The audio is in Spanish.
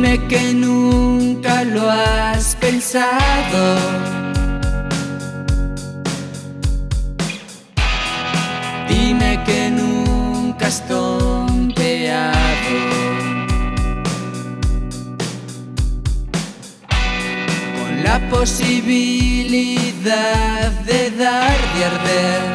Dime que nunca lo has pensado. Dime que nunca has tonteado con la posibilidad de dar y arder.